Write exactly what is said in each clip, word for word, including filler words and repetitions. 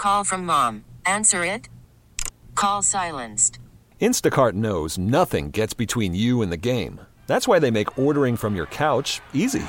Call from mom. Answer it. Call silenced. Instacart knows nothing gets between you and the game. That's why they make ordering from your couch easy.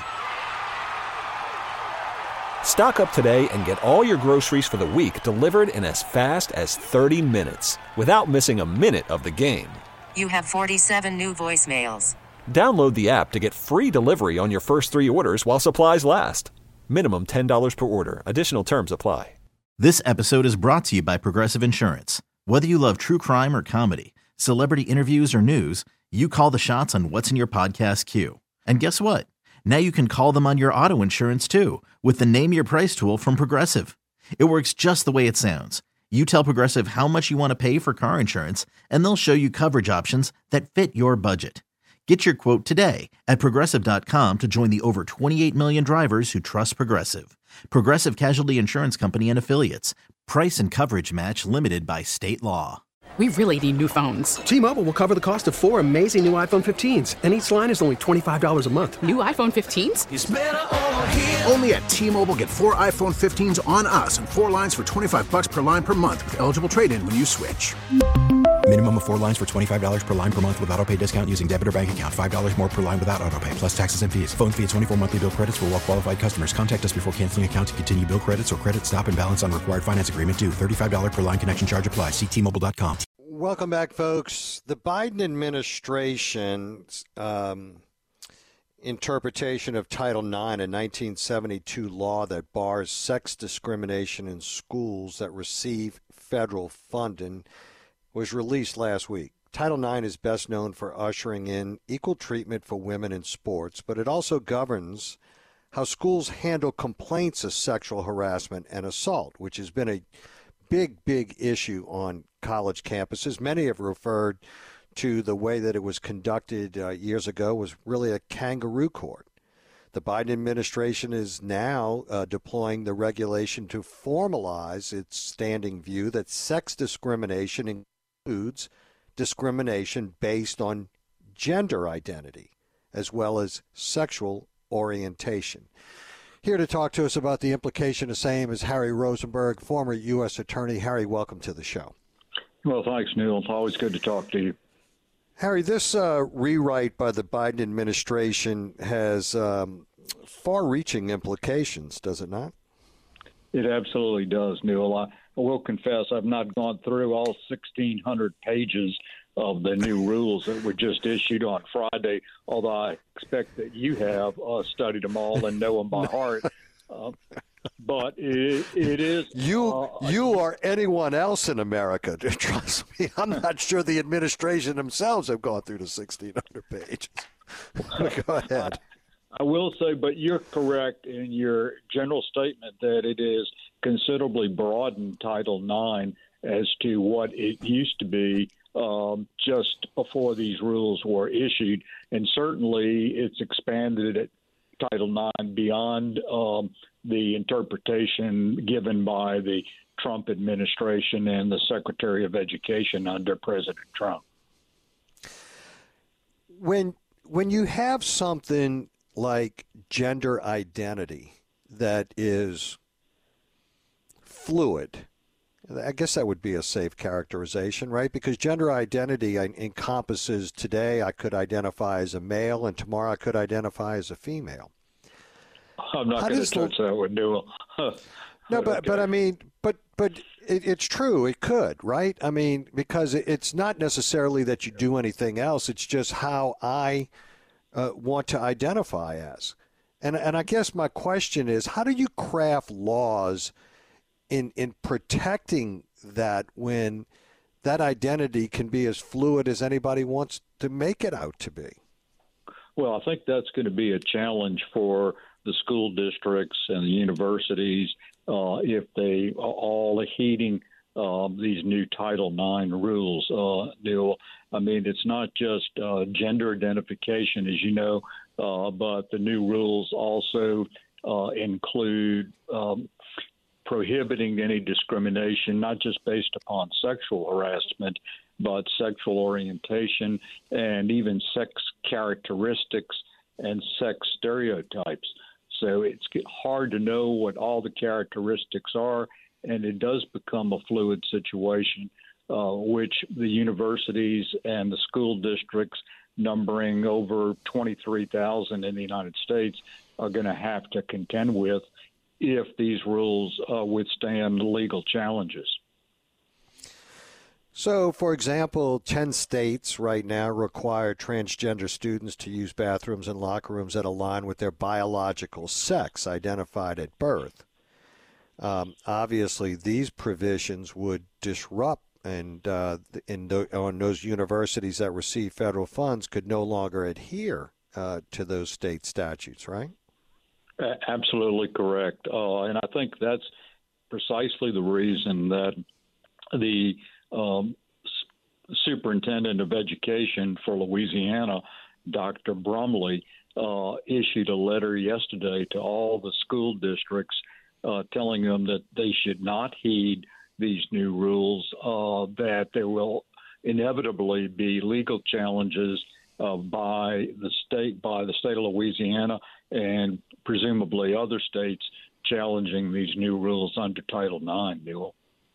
Stock up today and get all your groceries for the week delivered in as fast as thirty minutes without missing a minute of the game. You have forty-seven new voicemails. Download the app to get free delivery on your first three orders while supplies last. Minimum ten dollars per order. Additional terms apply. This episode is brought to you by Progressive Insurance. Whether you love true crime or comedy, celebrity interviews or news, you call the shots on what's in your podcast queue. And guess what? Now you can call them on your auto insurance too with the Name Your Price tool from Progressive. It works just the way it sounds. You tell Progressive how much you want to pay for car insurance, and they'll show you coverage options that fit your budget. Get your quote today at Progressive dot com to join the over twenty-eight million drivers who trust Progressive. Progressive Casualty Insurance Company and Affiliates. Price and coverage match limited by state law. We really need new phones. T-Mobile will cover the cost of four amazing new iPhone fifteens, and each line is only twenty-five dollars a month. New iPhone fifteens? It's better over here. Only at T-Mobile, get four iPhone fifteens on us and four lines for twenty-five dollars per line per month with eligible trade-in when you switch. Minimum of four lines for twenty-five dollars per line per month with autopay discount using debit or bank account. five dollars more per line without autopay, plus taxes and fees. Phone fee at twenty-four monthly bill credits for well-qualified customers. Contact us before canceling account to continue bill credits or credit stop and balance on required finance agreement due. thirty-five dollars per line connection charge applies. See T Mobile dot com. Welcome back, folks. The Biden administration's um, interpretation of Title nine, a nineteen seventy-two law that bars sex discrimination in schools that receive federal funding, was released last week. Title nine is best known for ushering in equal treatment for women in sports, but it also governs how schools handle complaints of sexual harassment and assault, which has been a big, big issue on college campuses. Many have referred to the way that it was conducted uh, years ago was really a kangaroo court. The Biden administration is now uh, deploying the regulation to formalize its standing view that sex discrimination includes discrimination based on gender identity as well as sexual orientation. Here to talk to us about the implication of same is Harry Rosenberg, former U S attorney. Harry, welcome to the show. Well, thanks, Neil. It's always good to talk to you. Harry, this uh, rewrite by the Biden administration has um, far-reaching implications, does it not? It absolutely does, Neil. I will confess I've not gone through all sixteen hundred pages of the new rules that were just issued on Friday, although I expect that you have uh, studied them all and know them by heart. Uh, but it, it is... You uh, you or anyone else in America, trust me, I'm not sure the administration themselves have gone through the sixteen hundred pages. Go ahead. I, I will say, but you're correct in your general statement that it is considerably broadened Title nine as to what it used to be um, just before these rules were issued. And certainly it's expanded at Title nine beyond um, the interpretation given by the Trump administration and the Secretary of Education under President Trump. When when you have something like gender identity that is fluid, I guess that would be a safe characterization, right? Because gender identity encompasses today I could identify as a male and tomorrow I could identify as a female. I'm not going to touch that with Newell. No, but okay. but I mean, but but it, it's true. It could, right? I mean, because it, it's not necessarily that you do anything else. It's just how I uh, want to identify as. And and I guess my question is, how do you craft laws in in protecting that when that identity can be as fluid as anybody wants to make it out to be? Well, I think that's going to be a challenge for the school districts and the universities uh, if they are all heeding uh, these new Title nine rules. Uh, Neil, I mean, it's not just uh, gender identification, as you know, uh, but the new rules also uh, include um, prohibiting any discrimination, not just based upon sexual harassment, but sexual orientation and even sex characteristics and sex stereotypes. So it's hard to know what all the characteristics are and it does become a fluid situation, uh, which the universities and the school districts, numbering over twenty-three thousand in the United States, are going to have to contend with if these rules uh, withstand legal challenges. So, for example, ten states right now require transgender students to use bathrooms and locker rooms that align with their biological sex identified at birth. Um, obviously, these provisions would disrupt, and uh, in the, on those universities that receive federal funds could no longer adhere uh, to those state statutes, right? Absolutely correct. Uh, and I think that's precisely the reason that the um, S- Superintendent of Education for Louisiana, Doctor Brumley, uh, issued a letter yesterday to all the school districts uh, telling them that they should not heed these new rules, uh, that there will inevitably be legal challenges uh, by the state, by the state of Louisiana, and presumably other states challenging these new rules under Title nine, Newell.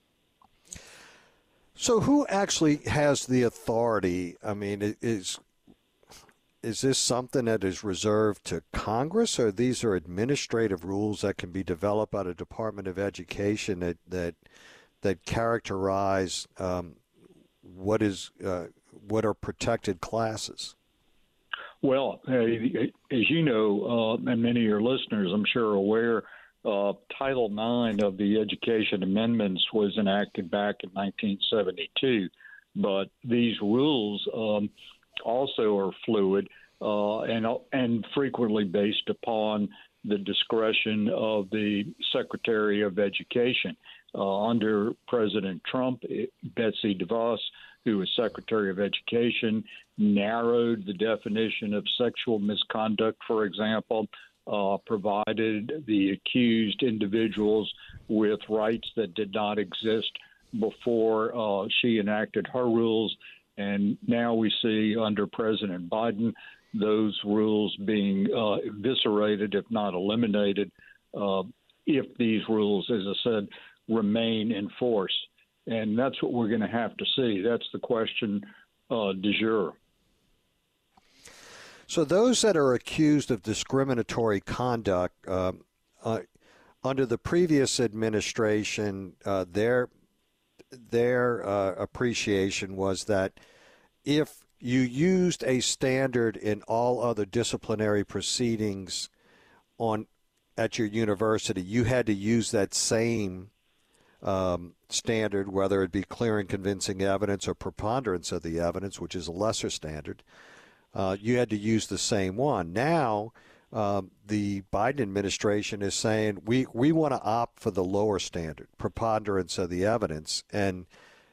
So who actually has the authority? I mean, is is this something that is reserved to Congress, or these are administrative rules that can be developed by the Department of Education that that that characterize um, what is uh, what are protected classes? Well, uh, as you know, uh, and many of your listeners, I'm sure, are aware, uh, Title nine of the Education Amendments was enacted back in nineteen seventy-two. But these rules um, also are fluid uh, and and frequently based upon the discretion of the Secretary of Education. Uh, under President Trump, it, Betsy DeVos, who was Secretary of Education, narrowed the definition of sexual misconduct, for example, uh, provided the accused individuals with rights that did not exist before uh, she enacted her rules. And now we see under President Biden those rules being uh, eviscerated, if not eliminated, uh, if these rules, as I said, remain in force. And that's what we're going to have to see. That's the question uh, du jour. So those that are accused of discriminatory conduct, uh, uh, under the previous administration, uh, their their uh, appreciation was that if you used a standard in all other disciplinary proceedings on at your university, you had to use that same Um, standard, whether it be clear and convincing evidence or preponderance of the evidence, which is a lesser standard. Uh, you had to use the same one. Now, um, the Biden administration is saying we, we want to opt for the lower standard, preponderance of the evidence. And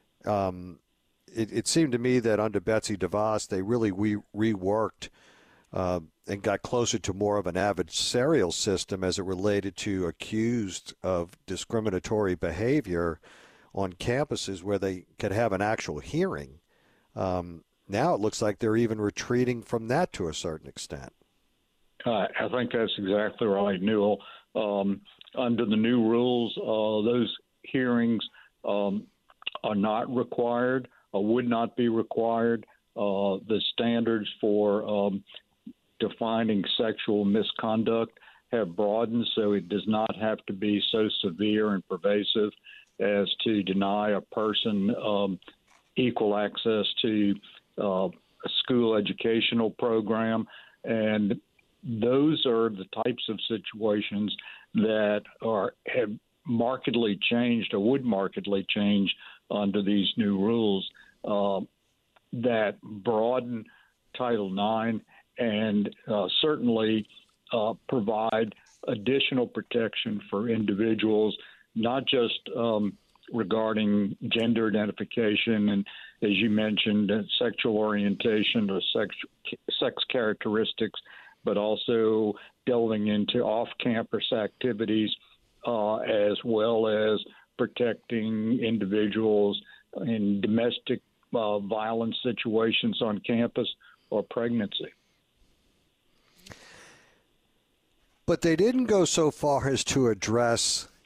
um, it, it seemed to me that under Betsy DeVos, they really re- reworked uh, and got closer to more of an adversarial system as it related to accused of discriminatory behavior on campuses where they could have an actual hearing. Um, now it looks like they're even retreating from that to a certain extent. Uh, I think that's exactly right, Newell. Um, under the new rules, uh, those hearings um, are not required or would not be required. Uh, the standards for um, defining sexual misconduct have broadened, so it does not have to be so severe and pervasive as to deny a person um, equal access to uh, a school educational program. And those are the types of situations that are have markedly changed or would markedly change under these new rules uh, that broaden Title nine and uh, certainly uh, provide additional protection for individuals, not just um, regarding gender identification and, as you mentioned, uh, sexual orientation or sex, sex characteristics, but also delving into off-campus activities uh, as well as protecting individuals in domestic uh, violence situations on campus or pregnancy. But they didn't go so far as to address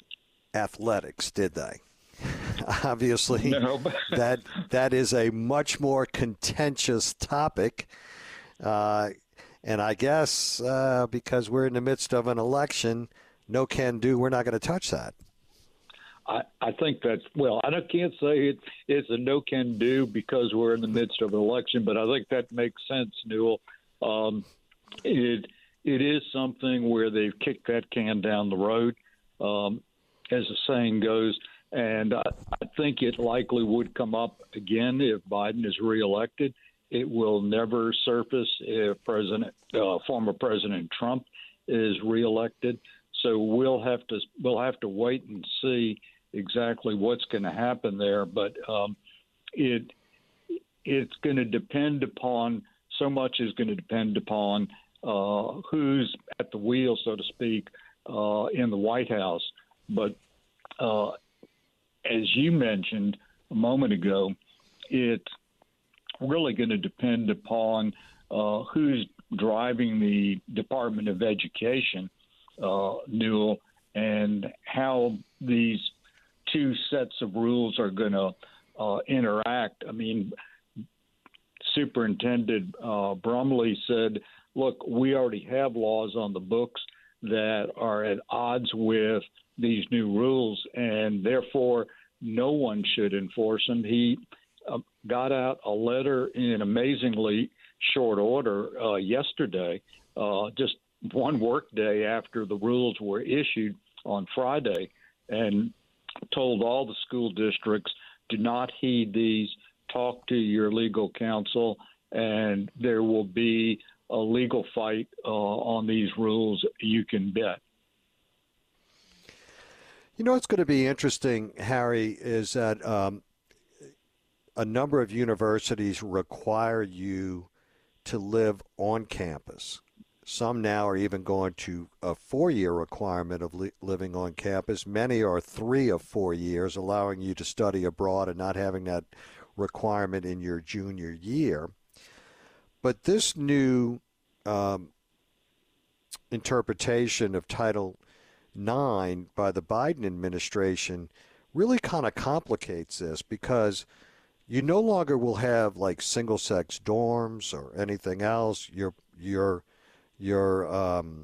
athletics, did they? Obviously, no. that that is a much more contentious topic. Uh, and I guess uh, because we're in the midst of an election, no can do, we're not going to touch that. I, I think that's, well, I can't say it, it's a no can do because we're in the midst of an election, but I think that makes sense, Newell. Um, it It is something where they've kicked that can down the road, um, as the saying goes. And I, I think it likely would come up again if Biden is reelected. It will never surface if President, uh, former President Trump is reelected. So we'll have to we'll have to wait and see exactly what's going to happen there. But um, it it's going to depend upon so much is going to depend upon uh, who's at the wheel, so to speak, uh, in the White House. But uh, as you mentioned a moment ago, it's really going to depend upon uh, who's driving the Department of Education, uh, Newell, and how these two sets of rules are going to uh, interact. I mean, Superintendent uh, Brumley said, look, we already have laws on the books that are at odds with these new rules, and therefore no one should enforce them. He uh, got out a letter in amazingly short order uh, yesterday, uh, just one work day after the rules were issued on Friday, and told all the school districts, do not heed these, talk to your legal counsel, and there will be a legal fight uh, on these rules, you can bet. You know what's going to be interesting, Harry, is that um, a number of universities require you to live on campus. Some now are even going to a four-year requirement of li- living on campus. Many are three of four years, allowing you to study abroad and not having that requirement in your junior year. But this new um, interpretation of Title nine by the Biden administration really kind of complicates this, because you no longer will have like single-sex dorms or anything else. Your your your um,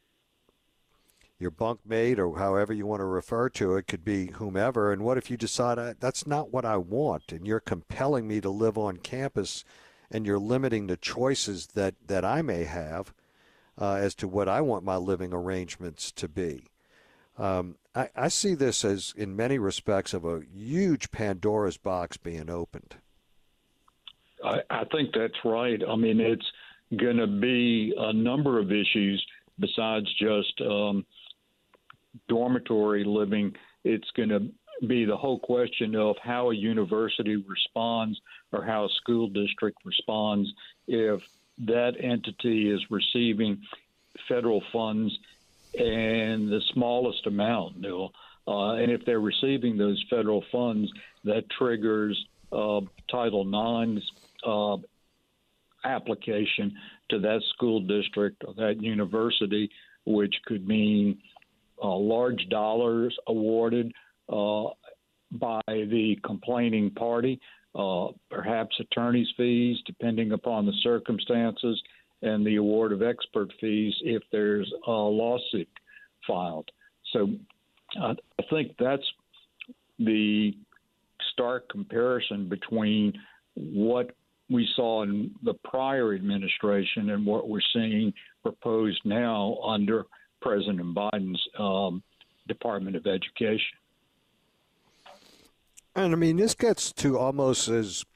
your bunkmate, or however you want to refer to it, could be whomever. And what if you decide that's not what I want, and you're compelling me to live on campus, and you're limiting the choices that, that I may have uh, as to what I want my living arrangements to be. Um, I, I see this as, in many respects, of a huge Pandora's box being opened. I, I think that's right. I mean, it's going to be a number of issues besides just um, dormitory living. It's going to be the whole question of how a university responds or how a school district responds if that entity is receiving federal funds and the smallest amount, Newell. Uh, and if they're receiving those federal funds, that triggers uh, Title nine's uh, application to that school district or that university, which could mean uh, large dollars awarded uh, by the complaining party, uh, perhaps attorney's fees, depending upon the circumstances, and the award of expert fees if there's a lawsuit filed. So uh, I think that's the stark comparison between what we saw in the prior administration and what we're seeing proposed now under President Biden's um, Department of Education. And, I mean, this gets to almost as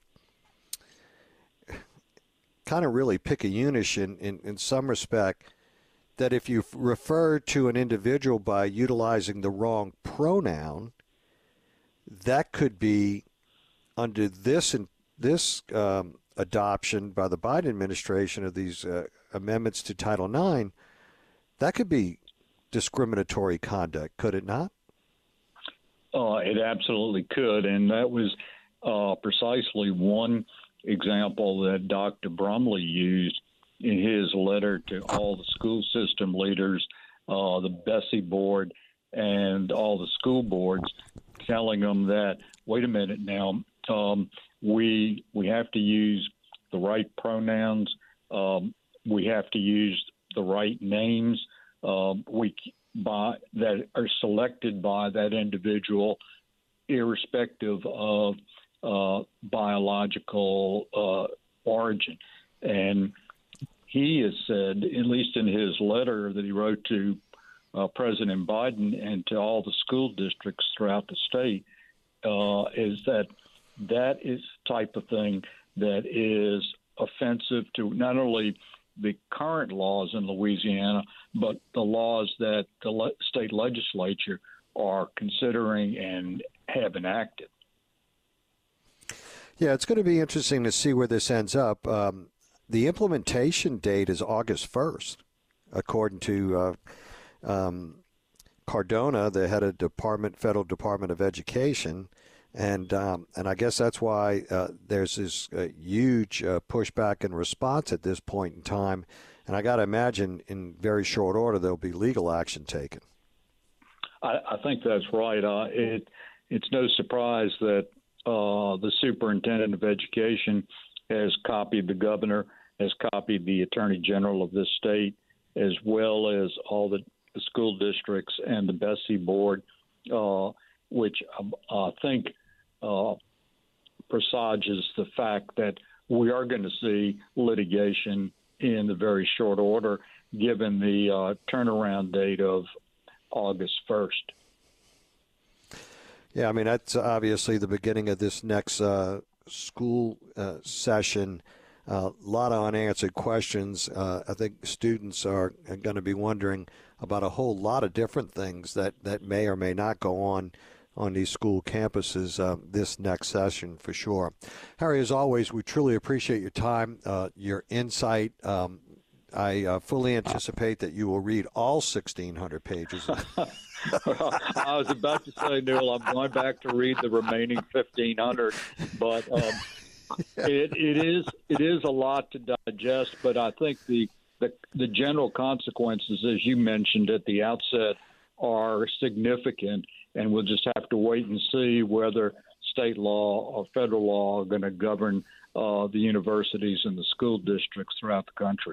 kind of really pick-a-unish in, in, in some respect, that if you refer to an individual by utilizing the wrong pronoun, that could be, under this this um, adoption by the Biden administration of these uh, amendments to Title nine, that could be discriminatory conduct, could it not? Uh, it absolutely could, and that was uh, precisely one example that Doctor Brumley used in his letter to all the school system leaders, uh, the Bessie board, and all the school boards, telling them that, wait a minute now, um, we we have to use the right pronouns, um, we have to use the right names um, we by that are selected by that individual, irrespective of uh, biological uh, origin. And he has said, at least in his letter that he wrote to uh, President Biden and to all the school districts throughout the state, uh, is that that is the type of thing that is offensive to not only the current laws in Louisiana, but the laws that the le- state legislature are considering and have enacted. Yeah, it's going to be interesting to see where this ends up. Um, the implementation date is August first, according to uh, um, Cardona, the head of Department, Federal Department of Education. And um, and I guess that's why uh, there's this uh, huge uh, pushback and response at this point in time. And I got to imagine in very short order there'll be legal action taken. I, I think that's right. Uh, it it's no surprise that uh, the superintendent of education has copied the governor, has copied the attorney general of this state, as well as all the, the school districts and the Bessie board, uh, which I think uh, presages the fact that we are going to see litigation in the very short order, given the uh, turnaround date of August first. Yeah, I mean, that's obviously the beginning of this next uh, school uh, session. A uh, lot of unanswered questions. Uh, I think students are, are going to be wondering about a whole lot of different things that, that may or may not go on on these school campuses uh, this next session for sure. Harry, as always, we truly appreciate your time, uh, your insight. Um, I uh, fully anticipate that you will read all sixteen hundred pages. Well, I was about to say, Neil, I'm going back to read the remaining fifteen hundred, but um, it, it is it is a lot to digest. But I think the, the the general consequences, as you mentioned at the outset, are significant, and we'll just have to wait and see whether state law or federal law are going to govern uh, the universities and the school districts throughout the country.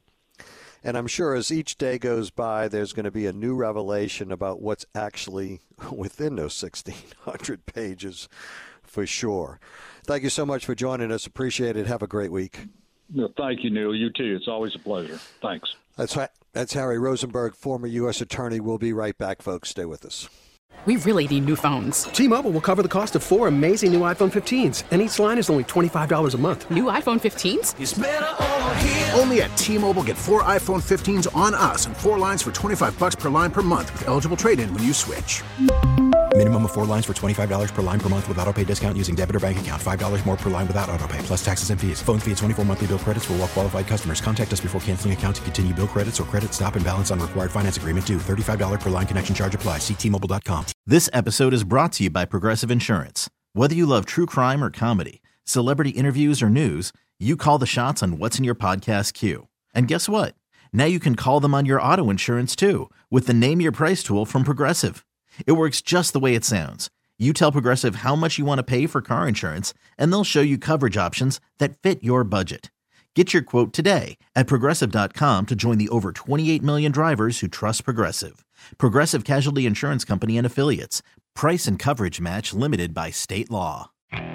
And I'm sure as each day goes by, there's going to be a new revelation about what's actually within those sixteen hundred pages for sure. Thank you so much for joining us. Appreciate it. Have a great week. No, thank you, Neil. You too. It's always a pleasure. Thanks. That's, that's Harry Rosenberg, former U S attorney. We'll be right back, folks. Stay with us. We really need new phones. T-Mobile will cover the cost of four amazing new iPhone fifteens, and each line is only twenty-five dollars a month. New iPhone fifteens? It's better over here. Only at T-Mobile, get four iPhone fifteens on us and four lines for twenty-five dollars per line per month with eligible trade-in when you switch. Minimum of four lines for twenty-five dollars per line per month with autopay discount using debit or bank account. five dollars more per line without autopay, plus taxes and fees. Phone fee at twenty-four monthly bill credits for well-qualified customers. Contact us before canceling account to continue bill credits or credit stop and balance on required finance agreement due. thirty-five dollars per line connection charge applies. See T Mobile dot com. This episode is brought to you by Progressive Insurance. Whether you love true crime or comedy, celebrity interviews or news, you call the shots on what's in your podcast queue. And guess what? Now you can call them on your auto insurance too with the Name Your Price tool from Progressive. It works just the way it sounds. You tell Progressive how much you want to pay for car insurance, and they'll show you coverage options that fit your budget. Get your quote today at Progressive dot com to join the over twenty-eight million drivers who trust Progressive. Progressive Casualty Insurance Company and Affiliates. Price and coverage match limited by state law.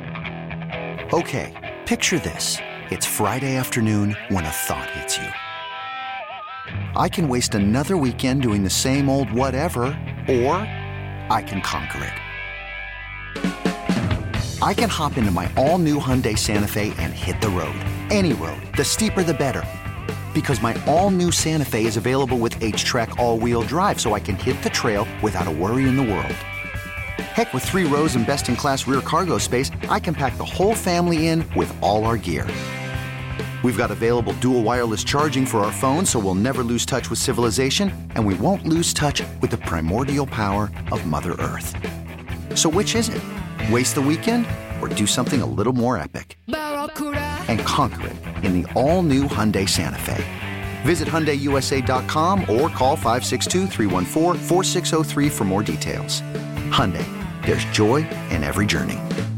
Okay, picture this. It's Friday afternoon when a thought hits you. I can waste another weekend doing the same old whatever, or I can conquer it. I can hop into my all-new Hyundai Santa Fe and hit the road. Any road. The steeper, the better. Because my all-new Santa Fe is available with H-Track all-wheel drive, so I can hit the trail without a worry in the world. Heck, with three rows and best-in-class rear cargo space, I can pack the whole family in with all our gear. We've got available dual wireless charging for our phones, so we'll never lose touch with civilization, and we won't lose touch with the primordial power of Mother Earth. So which is it? Waste the weekend or do something a little more epic? And conquer it in the all-new Hyundai Santa Fe. Visit Hyundai U S A dot com or call five six two, three one four, four six zero three for more details. Hyundai, there's joy in every journey.